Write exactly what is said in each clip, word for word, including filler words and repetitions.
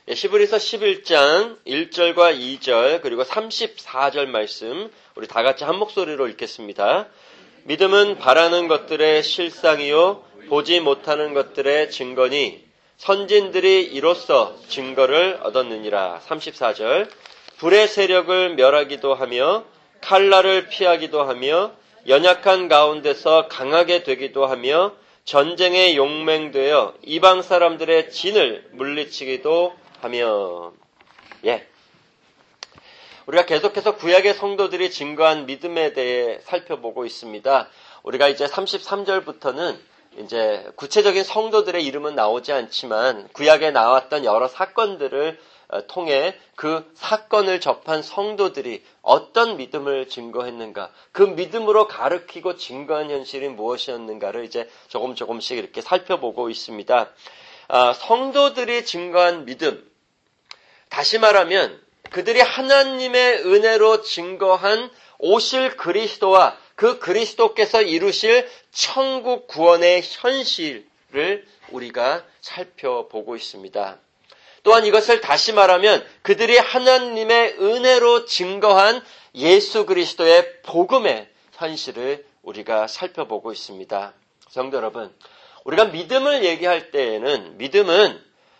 히브리서 십일 장 일 절과 이 절 그리고 삼십사 절 말씀 우리 다 같이 한 목소리로 읽겠습니다. 믿음은 바라는 것들의 실상이요 보지 못하는 것들의 증거니 선진들이 이로써 증거를 얻었느니라. 삼십사 절 불의 세력을 멸하기도 하며 칼날을 피하기도 하며 연약한 가운데서 강하게 되기도 하며 전쟁에 용맹되어 이방 사람들의 진을 물리치기도 하며. 예. 우리가 계속해서 구약의 성도들이 증거한 믿음에 대해 살펴보고 있습니다. 우리가 이제 삼십삼 절부터는 이제 구체적인 성도들의 이름은 나오지 않지만 구약에 나왔던 여러 사건들을 통해 그 사건을 접한 성도들이 어떤 믿음을 증거했는가, 그 믿음으로 가르치고 증거한 현실이 무엇이었는가를 이제 조금 조금씩 이렇게 살펴보고 있습니다. 아, 성도들이 증거한 믿음, 다시 말하면 그들이 하나님의 은혜로 증거한 오실 그리스도와 그 그리스도께서 이루실 천국 구원의 현실을 우리가 살펴보고 있습니다. 또한 이것을 다시 말하면 그들이 하나님의 은혜로 증거한 예수 그리스도의 복음의 현실을 우리가 살펴보고 있습니다. 성도 여러분, 우리가 믿음을 얘기할 때에는 믿음은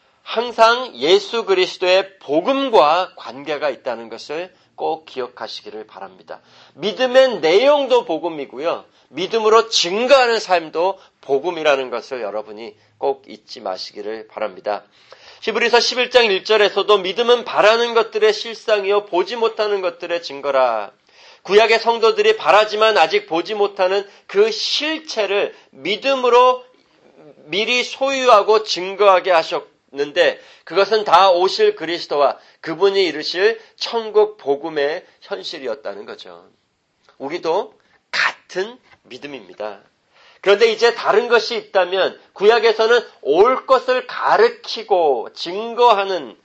항상 예수 그리스도의 복음과 관계가 있다는 것을 꼭 기억하시기를 바랍니다. 믿음의 내용도 복음이고요. 믿음으로 증거하는 삶도 복음이라는 것을 여러분이 꼭 잊지 마시기를 바랍니다. 히브리서 십일 장 일 절에서도 믿음은 바라는 것들의 실상이요 보지 못하는 것들의 증거라. 구약의 성도들이 바라지만 아직 보지 못하는 그 실체를 믿음으로 미리 소유하고 증거하게 하셨는데 그것은 다 오실 그리스도와 그분이 이루실 천국 복음의 현실이었다는 거죠. 우리도 같은 믿음입니다. 그런데 이제 다른 것이 있다면 구약에서는 올 것을 가르치고 증거하는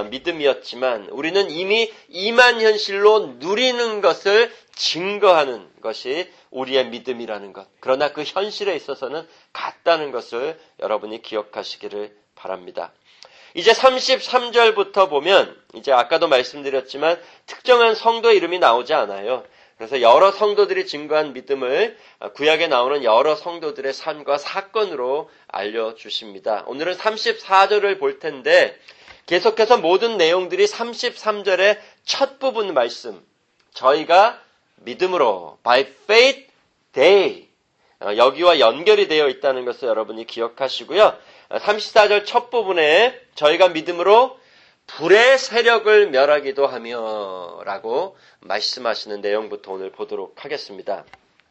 믿음이었지만 우리는 이미 임한 현실로 누리는 것을 증거하는 것이 우리의 믿음이라는 것. 그러나 그 현실에 있어서는 같다는 것을 여러분이 기억하시기를 바랍니다. 이제 삼십삼 절부터 보면 이제 아까도 말씀드렸지만 특정한 성도 이름이 나오지 않아요. 그래서 여러 성도들이 증거한 믿음을 구약에 나오는 여러 성도들의 삶과 사건으로 알려주십니다. 오늘은 삼십사 절을 볼 텐데 계속해서 모든 내용들이 삼십삼 절의 첫 부분 말씀, 저희가 믿음으로 by faith they 여기와 연결이 되어 있다는 것을 여러분이 기억하시고요. 삼십사 절 첫 부분에 저희가 믿음으로 불의 세력을 멸하기도 하며 라고 말씀하시는 내용부터 오늘 보도록 하겠습니다.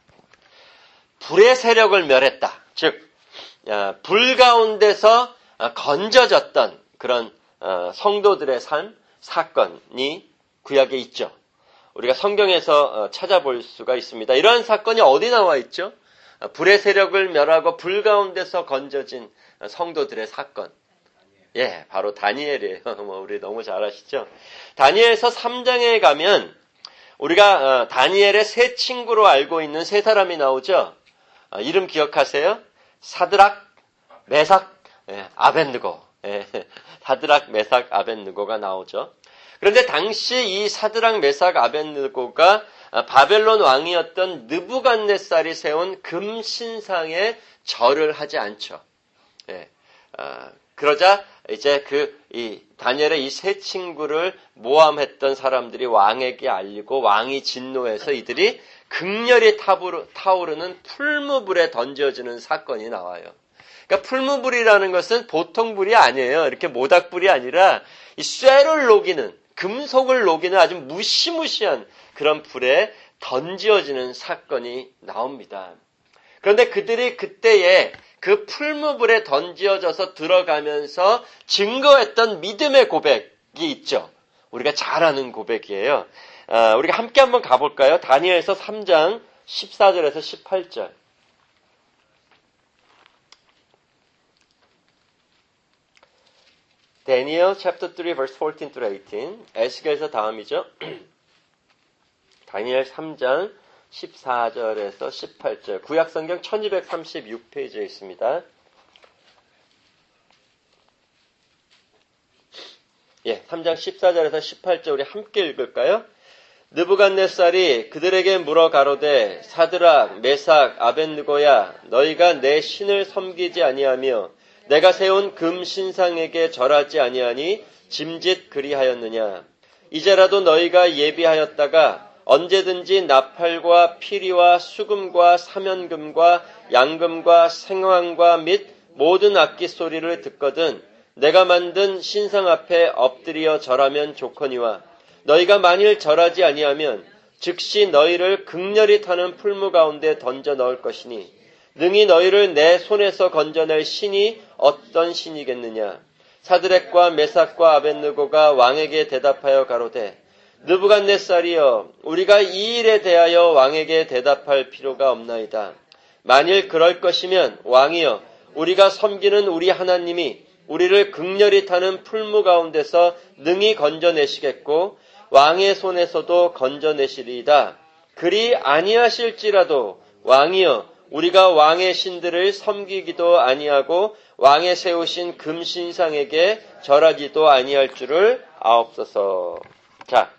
불의 세력을 멸했다. 즉, 불 가운데서 건져졌던 그런 성도들의 삶, 사건이 구약에 있죠. 우리가 성경에서 찾아볼 수가 있습니다. 이러한 사건이 어디 나와 있죠? 불의 세력을 멸하고 불 가운데서 건져진 성도들의 사건. 예, 바로 다니엘이에요. 뭐 우리 너무 잘 아시죠? 다니엘서 삼 장에 가면 우리가 다니엘의 세 친구로 알고 있는 세 사람이 나오죠. 이름 기억하세요? 사드락, 메삭, 예, 아벳느고. 예, 사드락, 메삭, 아벳느고가 나오죠. 그런데 당시 이 사드락, 메삭, 아벳느고가 바벨론 왕이었던 느부갓네살이 세운 금 신상에 절을 하지 않죠. 예, 어, 그러자 이제 그 이 다니엘의 이 세 친구를 모함했던 사람들이 왕에게 알리고 왕이 진노해서 이들이 극렬히 타부르, 타오르는 풀무불에 던져지는 사건이 나와요. 그러니까 풀무불이라는 것은 보통 불이 아니에요. 이렇게 모닥불이 아니라 이 쇠를 녹이는, 금속을 녹이는 아주 무시무시한 그런 불에 던져지는 사건이 나옵니다. 그런데 그들이 그때에 그 풀무불에 던져져서 들어가면서 증거했던 믿음의 고백이 있죠. 우리가 잘 아는 고백이에요. 아, 우리가 함께 한번 가볼까요? 다니엘서 삼 장 십사 절에서 십팔 절. Daniel chapter three verse fourteen through eighteen. 에스겔서 다음이죠. 다니엘 삼 장 십사 절에서 십팔 절. 구약성경 천이백삼십육 페이지에 있습니다. 예, 삼 장 십사 절에서 십팔 절 우리 함께 읽을까요? 느부갓네살이 그들에게 물어 가로되 사드락, 메삭, 아벳느고야 너희가 내 신을 섬기지 아니하며 내가 세운 금 신상에게 절하지 아니하니 짐짓 그리하였느냐. 이제라도 너희가 예비하였다가 언제든지 나팔과 피리와 수금과 사면금과 양금과 생황과 및 모든 악기 소리를 듣거든 내가 만든 신상 앞에 엎드려 절하면 좋거니와 너희가 만일 절하지 아니하면 즉시 너희를 극렬히 타는 풀무 가운데 던져 넣을 것이니 능히 너희를 내 손에서 건져낼 신이 어떤 신이겠느냐. 사드렉과 메삭과 아벳느고가 왕에게 대답하여 가로되 느부갓네살이여 우리가 이 일에 대하여 왕에게 대답할 필요가 없나이다. 만일 그럴 것이면 왕이여 우리가 섬기는 우리 하나님이 우리를 극렬히 타는 풀무 가운데서 능히 건져내시겠고 왕의 손에서도 건져내시리이다. 그리 아니하실지라도 왕이여 우리가 왕의 신들을 섬기기도 아니하고 왕의 세우신 금신상에게 절하기도 아니할 줄을 아옵소서. 자,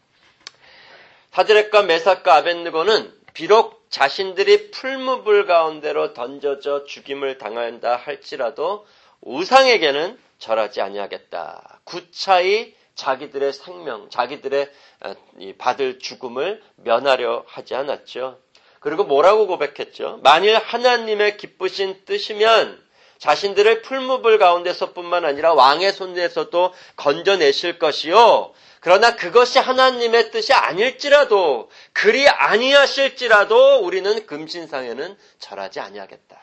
사드렉과 메삭과 아벳느고는 비록 자신들이 풀무불 가운데로 던져져 죽임을 당한다 할지라도 우상에게는 절하지 아니하겠다. 구차히 자기들의 생명, 자기들의 받을 죽음을 면하려 하지 않았죠. 그리고 뭐라고 고백했죠? 만일 하나님의 기쁘신 뜻이면 자신들을 풀무불 가운데서뿐만 아니라 왕의 손에서도 건져내실 것이요. 그러나 그것이 하나님의 뜻이 아닐지라도 그리 아니하실지라도 우리는 금신상에는 절하지 아니하겠다.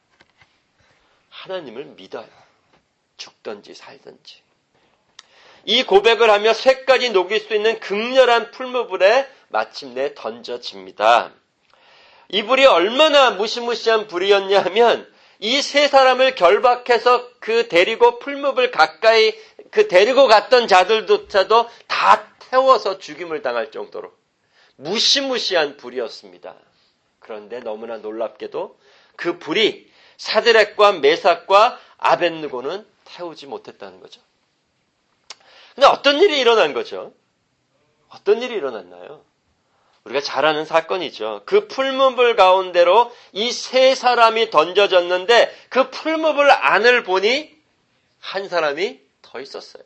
하나님을 믿어요. 죽든지 살든지. 이 고백을 하며 쇠까지 녹일 수 있는 극렬한 풀무불에 마침내 던져집니다. 이 불이 얼마나 무시무시한 불이었냐 하면 이 세 사람을 결박해서 그 데리고 풀무불 가까이 그 데리고 갔던 자들조차도 다 태워서 죽임을 당할 정도로 무시무시한 불이었습니다. 그런데 너무나 놀랍게도 그 불이 사드렉과 메삭과 아벳느고는 태우지 못했다는 거죠. 근데 어떤 일이 일어난 거죠? 어떤 일이 일어났나요? 우리가 잘 아는 사건이죠. 그 풀무불 가운데로 이 세 사람이 던져졌는데 그 풀무불 안을 보니 한 사람이 더 있었어요.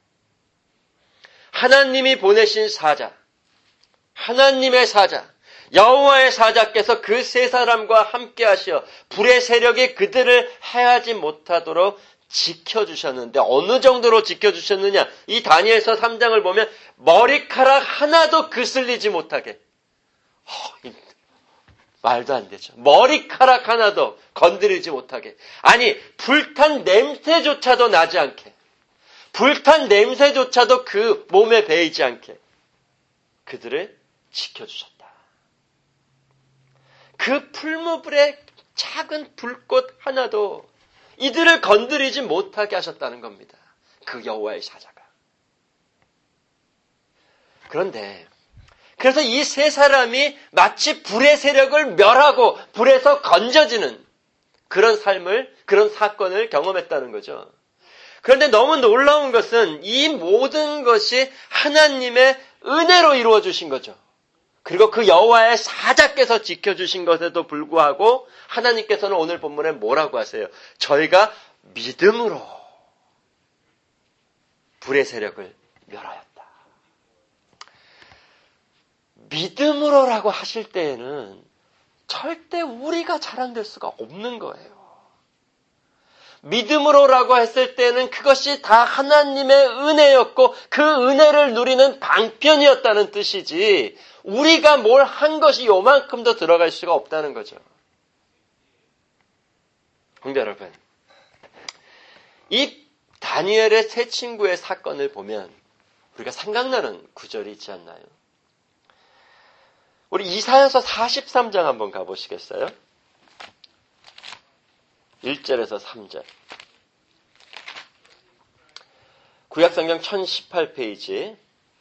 하나님이 보내신 사자, 하나님의 사자, 여호와의 사자께서 그 세 사람과 함께 하시어 불의 세력이 그들을 해하지 못하도록 지켜주셨는데 어느 정도로 지켜주셨느냐. 이 다니엘서 삼 장을 보면 머리카락 하나도 그슬리지 못하게. 허, 말도 안 되죠. 머리카락 하나도 건드리지 못하게. 아니 불탄 냄새조차도 나지 않게. 불탄 냄새조차도 그 몸에 배이지 않게. 그들을 지켜주셨다. 그 풀무불의 작은 불꽃 하나도 이들을 건드리지 못하게 하셨다는 겁니다. 그 여호와의 사자가. 그런데 그래서 이 세 사람이 마치 불의 세력을 멸하고 불에서 건져지는 그런 삶을, 그런 사건을 경험했다는 거죠. 그런데 너무 놀라운 것은 이 모든 것이 하나님의 은혜로 이루어 주신 거죠. 그리고 그 여호와의 사자께서 지켜주신 것에도 불구하고 하나님께서는 오늘 본문에 뭐라고 하세요? 저희가 믿음으로 불의 세력을 멸하였다. 믿음으로라고 하실 때에는 절대 우리가 자랑될 수가 없는 거예요. 믿음으로라고 했을 때는 그것이 다 하나님의 은혜였고 그 은혜를 누리는 방편이었다는 뜻이지 우리가 뭘 한 것이 요만큼도 들어갈 수가 없다는 거죠. 형제 여러분, 이 다니엘의 세 친구의 사건을 보면 우리가 생각나는 구절이 있지 않나요? 우리 이사야서 사십삼 장 한번 가보시겠어요? 일 절에서 삼 절. 구약성경 천십팔 페이지.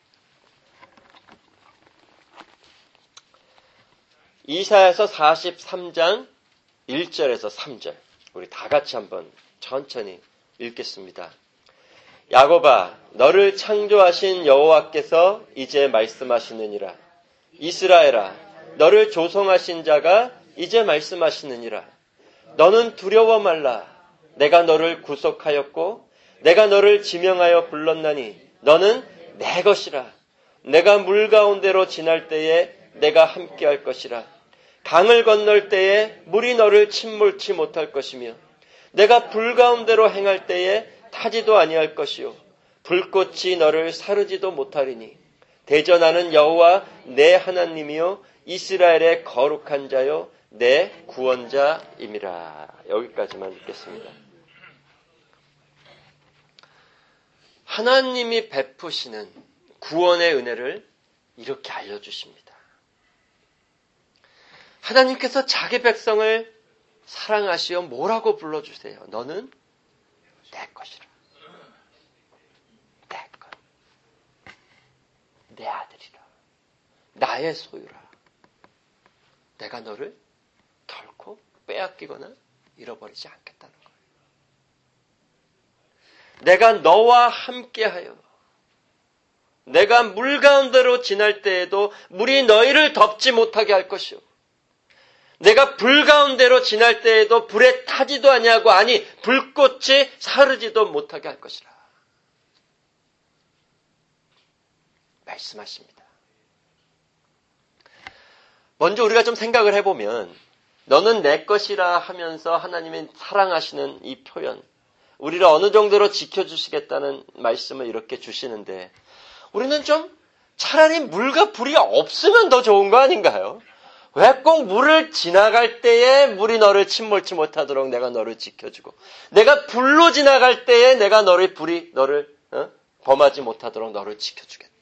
이사야서 사십삼 장 일 절에서 삼 절. 우리 다 같이 한번 천천히 읽겠습니다. 야곱아, 너를 창조하신 여호와께서 이제 말씀하시느니라. 이스라엘아, 너를 조성하신 자가 이제 말씀하시느니라. 너는 두려워 말라. 내가 너를 구속하였고 내가 너를 지명하여 불렀나니 너는 내 것이라. 내가 물 가운데로 지날 때에 내가 함께할 것이라. 강을 건널 때에 물이 너를 침몰치 못할 것이며 내가 불 가운데로 행할 때에 타지도 아니할 것이요 불꽃이 너를 사르지도 못하리니 대전하는 여호와 내 하나님이요 이스라엘의 거룩한 자요 내 구원자임이라. 여기까지만 읽겠습니다. 하나님이 베푸시는 구원의 은혜를 이렇게 알려주십니다. 하나님께서 자기 백성을 사랑하시어 뭐라고 불러주세요? 너는 내 것이라. 내 것. 내 아들이라. 나의 소유라. 내가 너를 결코 빼앗기거나 잃어버리지 않겠다는 거예요. 내가 너와 함께하여 내가 물 가운데로 지날 때에도 물이 너희를 덮지 못하게 할 것이요 내가 불 가운데로 지날 때에도 불에 타지도 아니하고 아니 불꽃이 사르지도 못하게 할 것이라 말씀하십니다. 먼저 우리가 좀 생각을 해보면 너는 내 것이라 하면서 하나님이 사랑하시는 이 표현, 우리를 어느 정도로 지켜주시겠다는 말씀을 이렇게 주시는데 우리는 좀 차라리 물과 불이 없으면 더 좋은 거 아닌가요? 왜 꼭 물을 지나갈 때에 물이 너를 침몰치 못하도록 내가 너를 지켜주고 내가 불로 지나갈 때에 내가 너를 불이 너를 어? 범하지 못하도록 너를 지켜주겠다.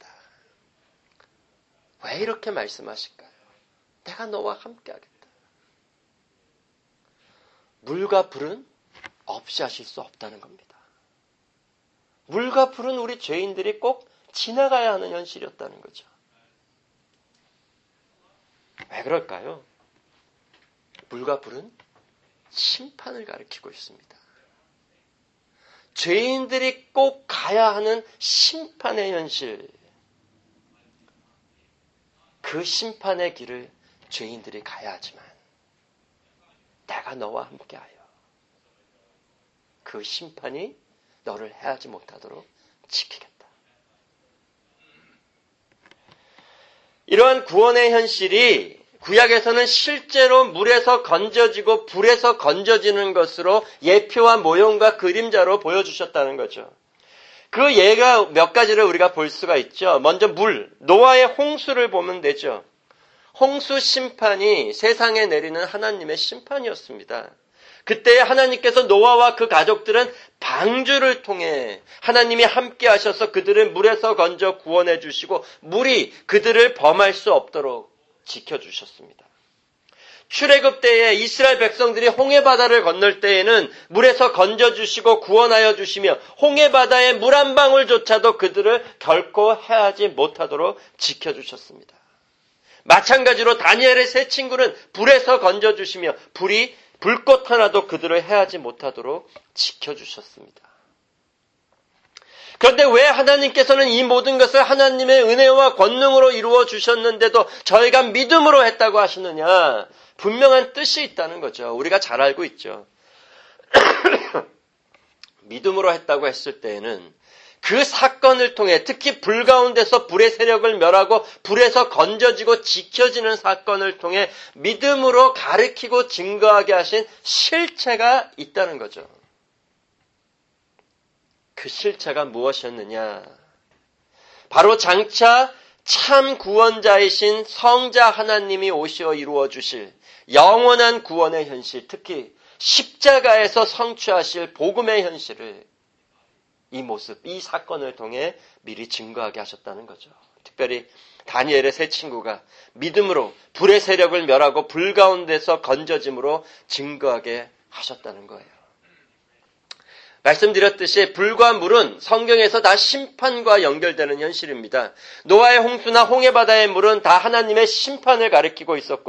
왜 이렇게 말씀하실까요? 내가 너와 함께하겠다. 물과 불은 없이 하실 수 없다는 겁니다. 물과 불은 우리 죄인들이 꼭 지나가야 하는 현실이었다는 거죠. 왜 그럴까요? 물과 불은 심판을 가리키고 있습니다. 죄인들이 꼭 가야 하는 심판의 현실, 그 심판의 길을 죄인들이 가야 하지만 내가 너와 함께하여 그 심판이 너를 해하지 못하도록 지키겠다. 이러한 구원의 현실이 구약에서는 실제로 물에서 건져지고 불에서 건져지는 것으로 예표와 모형과 그림자로 보여주셨다는 거죠. 그 예가 몇 가지를 우리가 볼 수가 있죠. 먼저 물, 노아의 홍수를 보면 되죠. 홍수 심판이 세상에 내리는 하나님의 심판이었습니다. 그때 하나님께서 노아와 그 가족들은 방주를 통해 하나님이 함께 하셔서 그들을 물에서 건져 구원해 주시고 물이 그들을 범할 수 없도록 지켜주셨습니다. 출애굽 때에 이스라엘 백성들이 홍해바다를 건널 때에는 물에서 건져주시고 구원하여 주시며 홍해바다의 물 한 방울조차도 그들을 결코 해하지 못하도록 지켜주셨습니다. 마찬가지로 다니엘의 세 친구는 불에서 건져주시며 불이 불꽃 하나도 그들을 해하지 못하도록 지켜주셨습니다. 그런데 왜 하나님께서는 이 모든 것을 하나님의 은혜와 권능으로 이루어 주셨는데도 저희가 믿음으로 했다고 하시느냐? 분명한 뜻이 있다는 거죠. 우리가 잘 알고 있죠. 믿음으로 했다고 했을 때에는 그 사건을 통해 특히 불 가운데서 불의 세력을 멸하고 불에서 건져지고 지켜지는 사건을 통해 믿음으로 가르치고 증거하게 하신 실체가 있다는 거죠. 그 실체가 무엇이었느냐? 바로 장차 참 구원자이신 성자 하나님이 오시어 이루어 주실 영원한 구원의 현실, 특히 십자가에서 성취하실 복음의 현실을 이 모습, 이 사건을 통해 미리 증거하게 하셨다는 거죠. 특별히 다니엘의 세 친구가 믿음으로 불의 세력을 멸하고 불 가운데서 건져짐으로 증거하게 하셨다는 거예요. 말씀드렸듯이 불과 물은 성경에서 다 심판과 연결되는 현실입니다. 노아의 홍수나 홍해바다의 물은 다 하나님의 심판을 가리키고 있었고